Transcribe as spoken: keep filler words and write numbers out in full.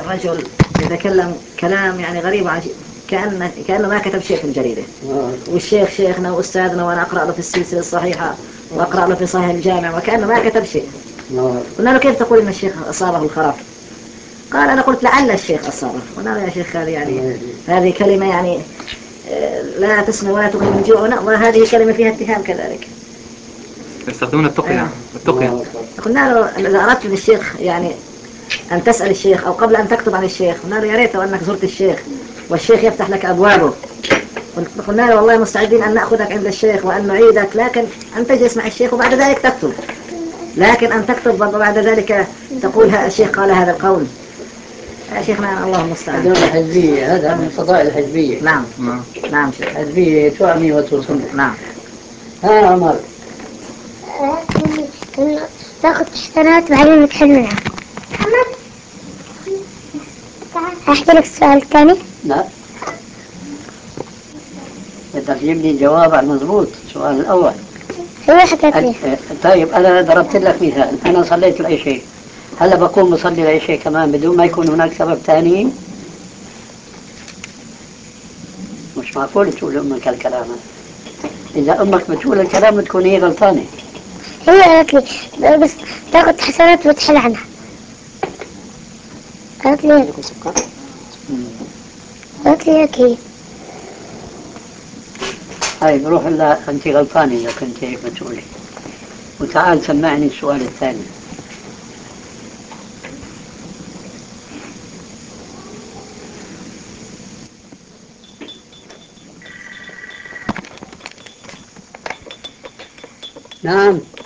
رجل يتكلم كلام يعني غريب وعجيب، كأن كأنه ما كتب شيء في الجريدة. والشيخ شيخنا وأستاذنا وأنا أقرأ له في السلسلة الصحيحة وأقرأ له في صحيح الجامع وكأنه ما كتب شيء. قلنا له كيف تقول إن الشيخ أصابه الخرف؟ قال أنا قلت لعل الشيخ أصابه. قلنا له يا شيخ هذه يعني هذه كلمة يعني لا تسمع ولا تغني من جوع، وهذه كلمة فيها اتهام كذلك. يستخدمون التقية. آه. التقية. قلنا له إذا أردت للشيخ يعني أن تسأل الشيخ أو قبل أن تكتب عن الشيخ، قلنا له يا ريت أنك زرت الشيخ والشيخ يفتح لك أبوابه. قلنا له والله مستعدين أن نأخذك عند الشيخ وأن نعيدك، لكن أن تجلس مع الشيخ وبعد ذلك تكتب. لكن أن تكتب وبعد ذلك تقول الشيخ قال هذا القول، يا شيخنا الله المستعان. هذول الحزبية، هذا من فضائل الحزبية. نعم نعم نعم شيخ. حزبية تعني وتصنع. نعم. ها عمر. تاخذ حسنات بعدين تحل منها. محمد أحكي لك السؤال الثاني؟ لا، بدك تجيب لي جواب على المضبوط السؤال الأول. هو حكيت لي. طيب أنا ضربت لك مثال، أنا صليت العشاء، هلا بكون مصلي العشاء كمان بدون ما يكون هناك سبب ثاني؟ مش معقول تقول أمك هالكلام. إذا أمك بتقول الكلام بتكون هي غلطانة. هي قالت لي بس تاخذ حسنات وتحل عنها. قالت لي هيك. قالت لي هيك هي. هاي بروح لها، أنت غلطانة إذا كنت هيك بتقولي. وتعال سمعني السؤال الثاني. نعم.